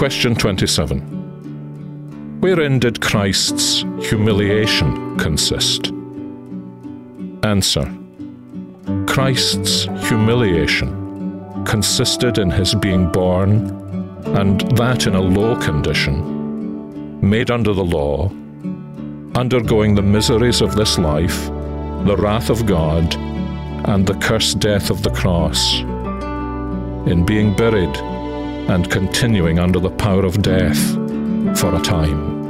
Question 27. Wherein did Christ's humiliation consist? Answer. Christ's humiliation consisted in his being born, and that in a low condition, made under the law, undergoing the miseries of this life, the wrath of God, and the cursed death of the cross, in being buried and continuing under the power of death for a time.